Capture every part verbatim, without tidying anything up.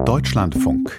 Deutschlandfunk.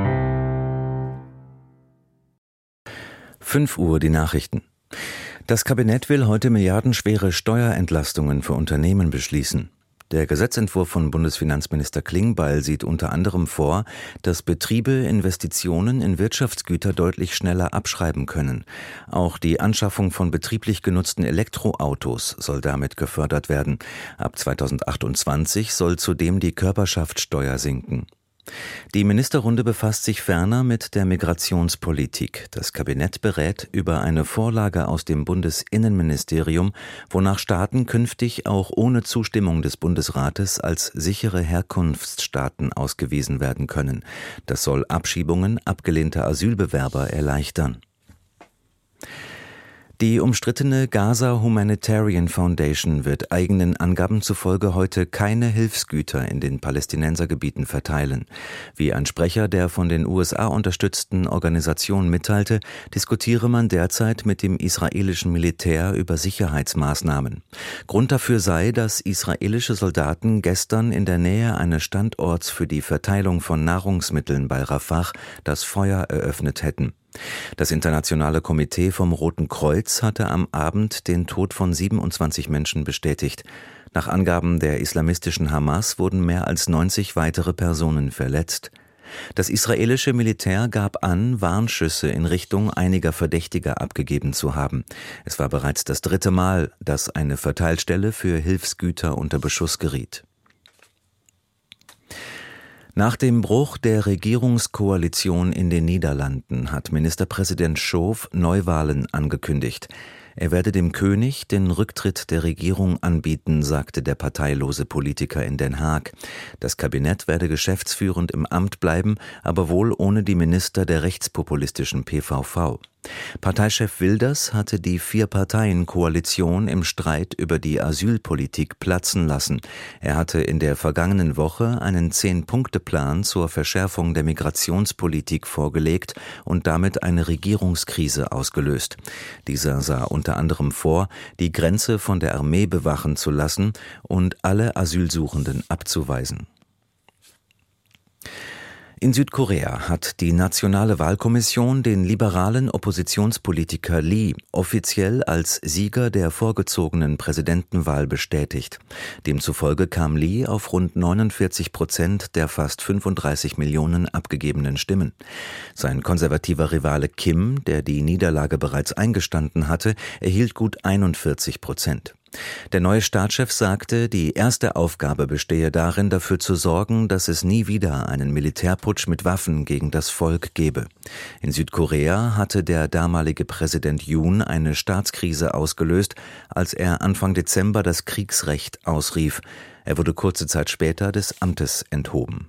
fünf Uhr die Nachrichten. Das Kabinett will heute milliardenschwere Steuerentlastungen für Unternehmen beschließen. Der Gesetzentwurf von Bundesfinanzminister Klingbeil sieht unter anderem vor, dass Betriebe Investitionen in Wirtschaftsgüter deutlich schneller abschreiben können. Auch die Anschaffung von betrieblich genutzten Elektroautos soll damit gefördert werden. Ab zweitausendachtundzwanzig soll zudem die Körperschaftssteuer sinken. Die Ministerrunde befasst sich ferner mit der Migrationspolitik. Das Kabinett berät über eine Vorlage aus dem Bundesinnenministerium, wonach Staaten künftig auch ohne Zustimmung des Bundesrates als sichere Herkunftsstaaten ausgewiesen werden können. Das soll Abschiebungen abgelehnter Asylbewerber erleichtern. Die umstrittene Gaza Humanitarian Foundation wird eigenen Angaben zufolge heute keine Hilfsgüter in den Palästinensergebieten verteilen. Wie ein Sprecher der von den U S A unterstützten Organisation mitteilte, diskutiere man derzeit mit dem israelischen Militär über Sicherheitsmaßnahmen. Grund dafür sei, dass israelische Soldaten gestern in der Nähe eines Standorts für die Verteilung von Nahrungsmitteln bei Rafah das Feuer eröffnet hätten. Das Internationale Komitee vom Roten Kreuz hatte am Abend den Tod von siebenundzwanzig Menschen bestätigt. Nach Angaben der islamistischen Hamas wurden mehr als neunzig weitere Personen verletzt. Das israelische Militär gab an, Warnschüsse in Richtung einiger Verdächtiger abgegeben zu haben. Es war bereits das dritte Mal, dass eine Verteilstelle für Hilfsgüter unter Beschuss geriet. Nach dem Bruch der Regierungskoalition in den Niederlanden hat Ministerpräsident Schoof Neuwahlen angekündigt. Er werde dem König den Rücktritt der Regierung anbieten, sagte der parteilose Politiker in Den Haag. Das Kabinett werde geschäftsführend im Amt bleiben, aber wohl ohne die Minister der rechtspopulistischen P V V. Parteichef Wilders hatte die Vier-Parteien-Koalition im Streit über die Asylpolitik platzen lassen. Er hatte in der vergangenen Woche einen Zehn-Punkte-Plan zur Verschärfung der Migrationspolitik vorgelegt und damit eine Regierungskrise ausgelöst. Dieser sah unter anderem vor, die Grenze von der Armee bewachen zu lassen und alle Asylsuchenden abzuweisen. In Südkorea hat die Nationale Wahlkommission den liberalen Oppositionspolitiker Lee offiziell als Sieger der vorgezogenen Präsidentenwahl bestätigt. Demzufolge kam Lee auf rund neunundvierzig Prozent der fast fünfunddreißig Millionen abgegebenen Stimmen. Sein konservativer Rivale Kim, der die Niederlage bereits eingestanden hatte, erhielt gut einundvierzig Prozent. Der neue Staatschef sagte, die erste Aufgabe bestehe darin, dafür zu sorgen, dass es nie wieder einen Militärputsch mit Waffen gegen das Volk gebe. In Südkorea hatte der damalige Präsident Yoon eine Staatskrise ausgelöst, als er Anfang Dezember das Kriegsrecht ausrief. Er wurde kurze Zeit später des Amtes enthoben.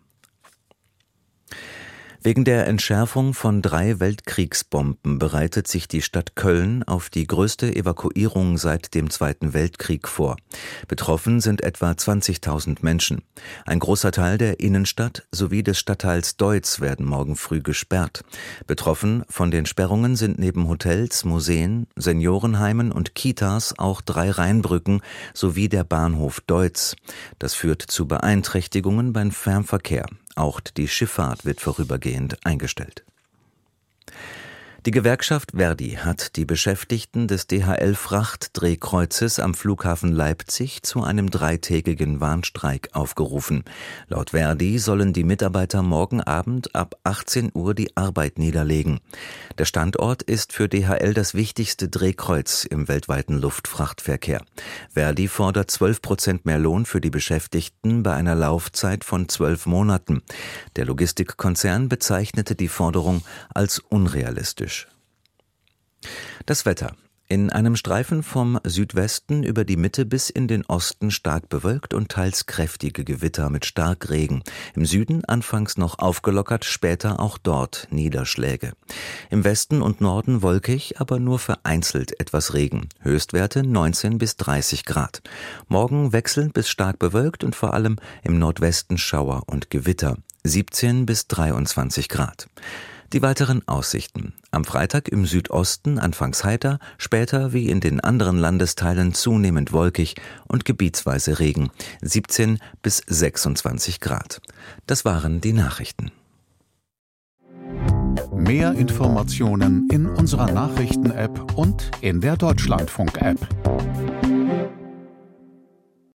Wegen der Entschärfung von drei Weltkriegsbomben bereitet sich die Stadt Köln auf die größte Evakuierung seit dem Zweiten Weltkrieg vor. Betroffen sind etwa zwanzigtausend Menschen. Ein großer Teil der Innenstadt sowie des Stadtteils Deutz werden morgen früh gesperrt. Betroffen von den Sperrungen sind neben Hotels, Museen, Seniorenheimen und Kitas auch drei Rheinbrücken sowie der Bahnhof Deutz. Das führt zu Beeinträchtigungen beim Fernverkehr. Auch die Schifffahrt wird vorübergehend eingestellt. Die Gewerkschaft Verdi hat die Beschäftigten des D H L-Frachtdrehkreuzes am Flughafen Leipzig zu einem dreitägigen Warnstreik aufgerufen. Laut Verdi sollen die Mitarbeiter morgen Abend ab achtzehn Uhr die Arbeit niederlegen. Der Standort ist für D H L das wichtigste Drehkreuz im weltweiten Luftfrachtverkehr. Verdi fordert zwölf Prozent mehr Lohn für die Beschäftigten bei einer Laufzeit von zwölf Monaten. Der Logistikkonzern bezeichnete die Forderung als unrealistisch. Das Wetter. In einem Streifen vom Südwesten über die Mitte bis in den Osten stark bewölkt und teils kräftige Gewitter mit Starkregen. Im Süden anfangs noch aufgelockert, später auch dort Niederschläge. Im Westen und Norden wolkig, aber nur vereinzelt etwas Regen. Höchstwerte neunzehn bis dreißig Grad. Morgen wechselnd bis stark bewölkt und vor allem im Nordwesten Schauer und Gewitter. siebzehn bis dreiundzwanzig Grad. Die weiteren Aussichten. Am Freitag im Südosten anfangs heiter, später wie in den anderen Landesteilen zunehmend wolkig und gebietsweise Regen. siebzehn bis sechsundzwanzig Grad. Das waren die Nachrichten. Mehr Informationen in unserer Nachrichten-App und in der Deutschlandfunk-App.